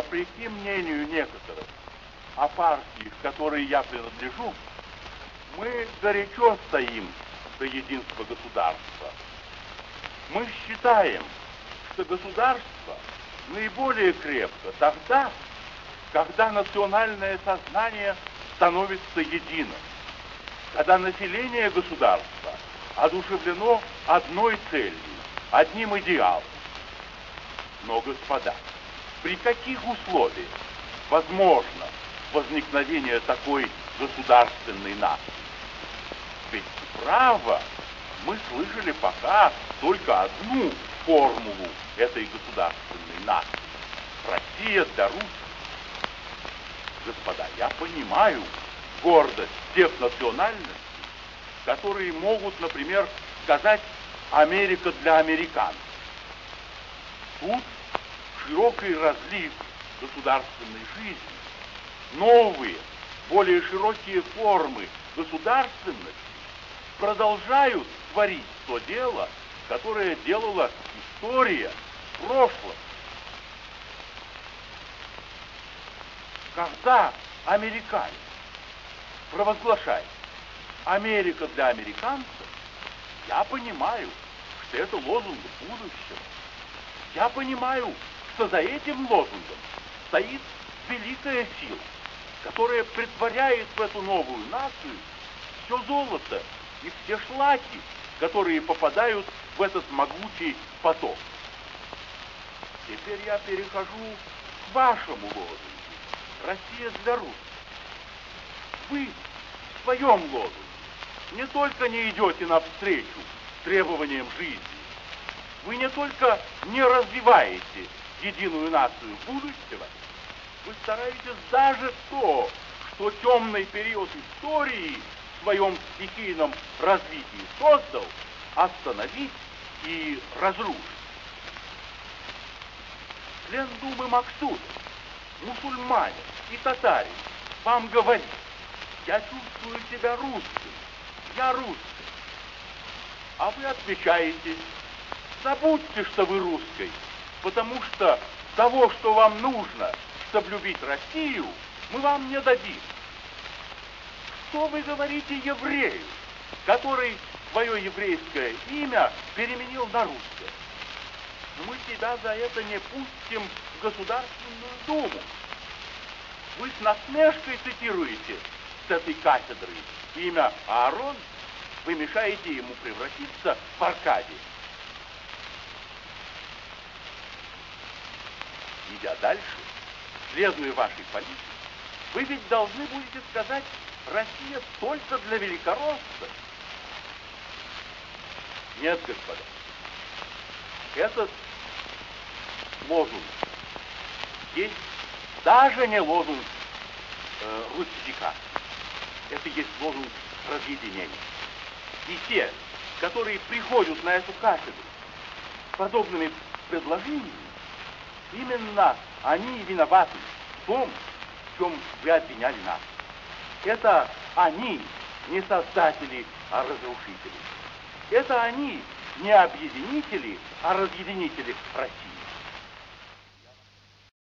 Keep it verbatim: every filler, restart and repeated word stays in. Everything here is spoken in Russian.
вопреки мнению некоторых о партии, к которой я принадлежу, мы горячо стоим за единство государства. Мы считаем, что государство наиболее крепко тогда, когда национальное сознание становится единым, когда население государства одушевлено одной целью, одним идеалом. Но, господа, при каких условиях возможно возникновение такой государственной нации? Ведь право мы слышали пока только одну формулу этой государственной нации. Россия для русских. Господа, я понимаю гордость тех национальностей, которые могут, например, сказать «Америка для американцев». Тут широкий разлив государственной жизни, новые, более широкие формы государственности продолжают творить то дело, которое делала история в прошлом. Когда американец провозглашает «Америка для американцев», я понимаю, что это лозунг будущего. Я понимаю, что за этим лозунгом стоит великая сила, которая претворяет в эту новую нацию все золото и все шлаки, которые попадают в этот могучий поток. Теперь я перехожу к вашему лозунгу «Россия для русских». Вы в своем лозунге не только не идете навстречу требованиям жизни, вы не только не развиваете единую нацию будущего, вы стараетесь даже то, что темный период истории в своем стихийном развитии создал, остановить и разрушить. Член Думы Максудов, мусульманин и татарин, вам говорит: я чувствую себя русским, я русский. А вы отвечаете: забудьте, что вы русский, потому что того, что вам нужно, чтобы любить Россию, мы вам не дадим. Что вы говорите еврею, который свое еврейское имя переменил на русское? Мы тебя за это не пустим в Государственную Думу. Вы с насмешкой цитируете с этой кафедры имя Аарон, вы мешаете ему превратиться в Аркадия. Идя дальше, следуя вашей политике, вы ведь должны будете сказать: Россия только для великороссов. Нет, господа, этот лозунг есть даже не лозунг э, русификации. Это есть лозунг разъединения. И те, которые приходят на эту кафедру с подобными предложениями, именно они виноваты в том, в чем вы обвиняли нас. Это они не создатели, а разрушители. Это они не объединители, а разъединители России.